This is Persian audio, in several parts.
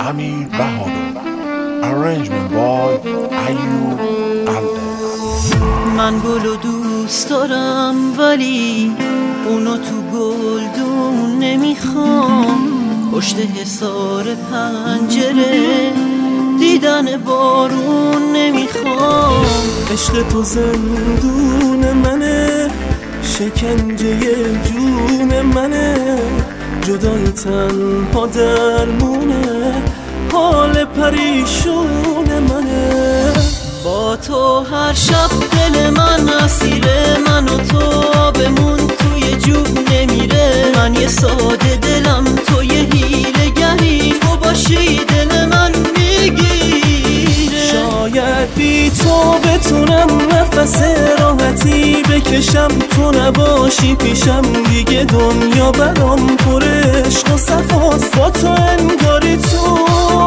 امیر بهادر. Arrangement by ایوب قلعه. من گلو دوست دارم ولی اونو تو گلدون نمیخوام. پشت حصار پنجره دیدن بارون نمیخوام. عشق تو زندون منه، شکنجه جون منه، جدای تنها درمونه، حال پریشون منه. با تو هر شب دل من اسیر من و تو بمون توی جوب نمیره. من یه ساده دلم تو یه حیله گری، تو باشی دل من میگیره. شاید بی تو بتونم نفس راحتی بکشم، تو نباشی پیشم دیگه دنیا برام پر عشق و صفاست. با تو انگاری تو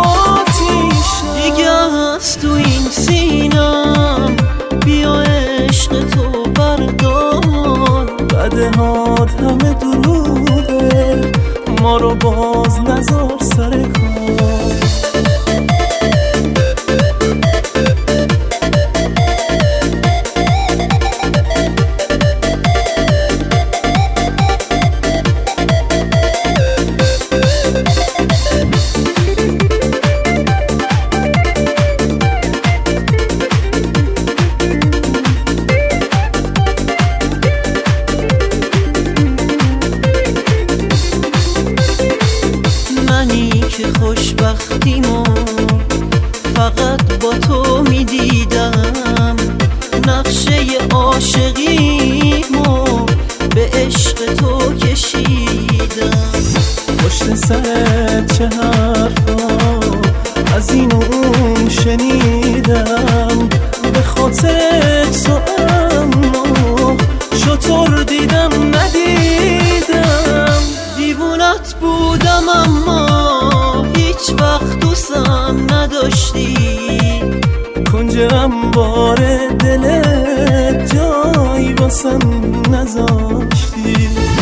دیگه هست تو این سینم، بیا عشق تو بردار. بدهات همه دروغه، ما رو باز نذار سر کار. که خوشبختیمو فقط با تو میدیدم، نقشه عاشقیمو به عشق تو کشیدم. پشت سرت چه حرفا از این و اون شنیدم، به خاطر تو اما شطور دیدم ندیدم. دیوونت بودم اما هیچ وقت دوستم نداشتی، کنج انبار دلت جایی واسم نذاشتی.